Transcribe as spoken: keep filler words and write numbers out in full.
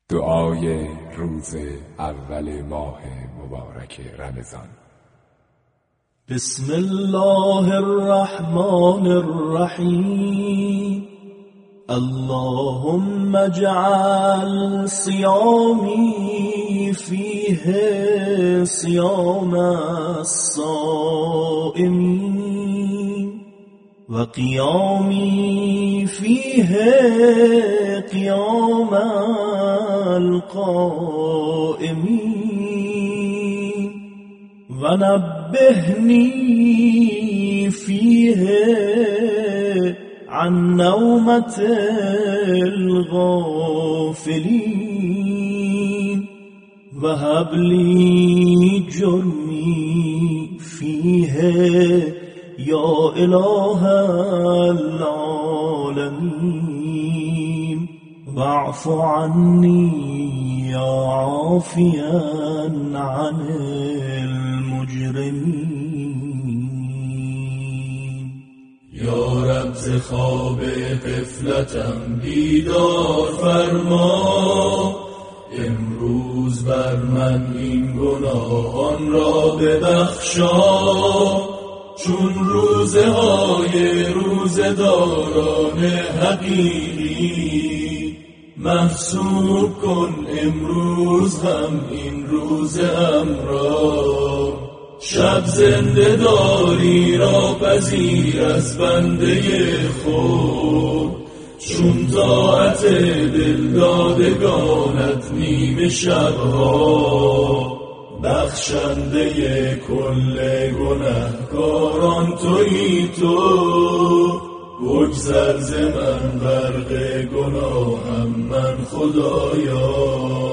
دعای روز اول ماه مبارک رمضان. بسم الله الرحمن الرحیم. اللهم اجعل صيامي فيه صيام الصائمين وقيامي فيه قيام القائمين ونبهني فيه عن نومة الغافلين وهب لي جرمي فيه يا إله العالمين واعف عني يا عافيا عن المجرمين. یا رب ز خواب غفلتم بیدار فرما، امروز بر من این گناهان را ببخشا، چون روزه های روزداران حقیقی محسوب کن امروز هم این روزم را. شب زنده داری را پذیر از بنده خود، چون طاعت دلدادگانت نیمه شبها. بخشنده کل گنهکاران تویی تو، بگذر ز من غرق گناهم من خدایا.